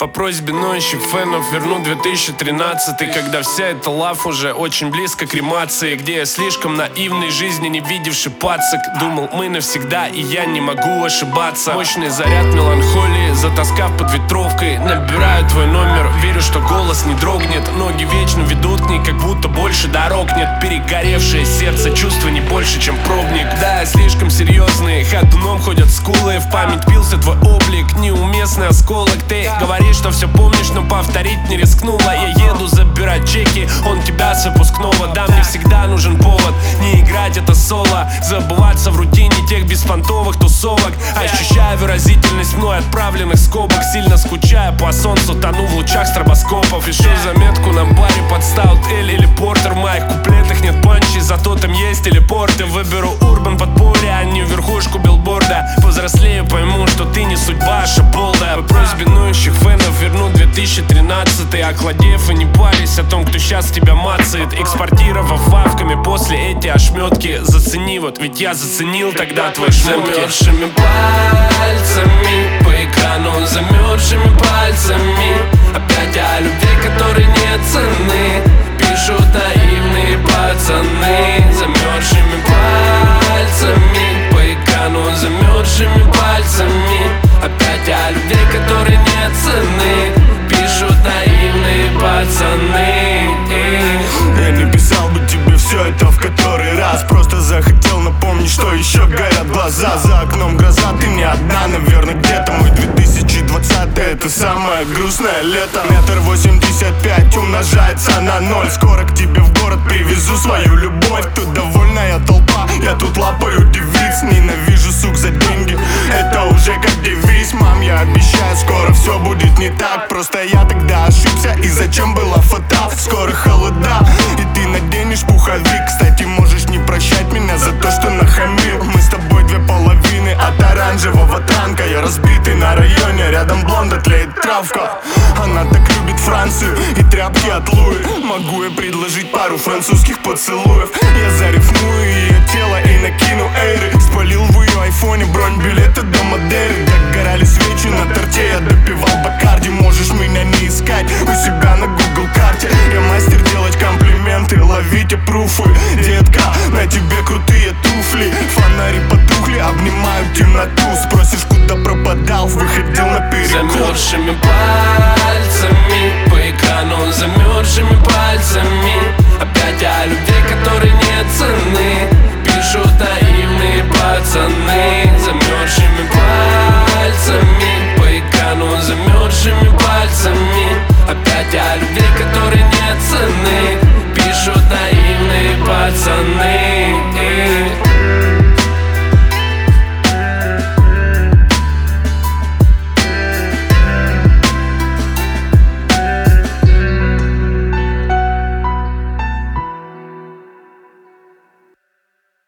По просьбе ноющих фенов верну 2013, когда вся эта лав уже очень близко к кремации, где я слишком наивный, жизни не видевший пацак. Думал, мы навсегда, и я не могу ошибаться. Мощный заряд меланхолии, затаскав под ветровкой. Набираю твой номер, верю, что голос не дрогнет. Ноги вечно ведут к ней, как будто больше дорог нет. Перегоревшее сердце, чувства не больше, чем пробник. Да, я слишком серьезный, ходуном ходят скулы. В память пился твой облик, неуместный осколок. Ты говоришь, что все помнишь, но повторить не рискнула. Я еду забирать чеки, он тебя с выпускного. Да, мне всегда нужен повод не играть это соло, забываться в рутине тех беспонтовых тусовок. Ощущаю выразительность мной отправленных скобок. Сильно скучаю по солнцу, тону в лучах стробоскопов. Пишу заметку на баре под стаут эль или портер. В моих куплетах нет панчей, зато там есть телепорты. Выберу урбан подполье, а не верхушку билборда. Повзрослею, пойму, что ты не судьба, а шаболда. По просьбе ноющих фенов верну 2013, охладев и не парись о том, кто сейчас тебя мацает. Экспортировав вавками после эти ошметки. Зацени, вот ведь я заценил тогда твои шмотки. Замерзшими пальцами по экрану, замерзшими пальцами. Опять о любви, которой нет цены, пишут наивные пацаны. Замерзшими пальцами по экрану, замерзшими пальцами. Опять о любви, которой нет цены, пишут наивные пацаны. Я не писал бы тебе все это в который раз, просто захотел напомнить, что еще горят глаза. За окном гроза, ты не одна, наверное, где-то. Мой 2020 это самое грустное лето. 1,85 м умножается на 0. Скоро к тебе в город привезу свою любовь. Тут довольная толпа, я тут лапаю девиц. Ненавижу сук за деньги, это уже как девиз. Мам, я обещаю, скоро все будет не так. Просто я тогда ошибся, и зачем была фата? Скоро холода, и ты наденешь пуховик. Кстати, можешь не прощать меня за то, что нахамил. Мы с тобой две половины от оранжевого танка. Я разбитый на районе, рядом блонда тлеет травка. Она так любит Францию и тряпки от Луи. Могу ей предложить пару французских поцелуев. Я зарифмую ее тело и накину эйры. Спалил в ее айфоне бронь билета до Мадейры. Так горали свечи на торте, я допивал Бакарди. Можешь меня не искать у себя на Google карте. Я мастер делать комплименты, ловите пруфы. Детка, на тебе крутые туфли. Фонари потухли, обнимают темноту. Спросишь, куда пропадал, выходил на перекур. Замерзшими